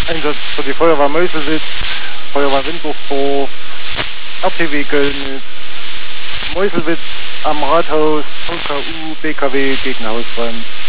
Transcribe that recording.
Einsatz für die Feuerwehr Meuselwitz, Feuerwehr Wintersdorf, RTW Göllnitz, Meuselwitz am Rathaus, VKU, BKW gegen Hausbrand.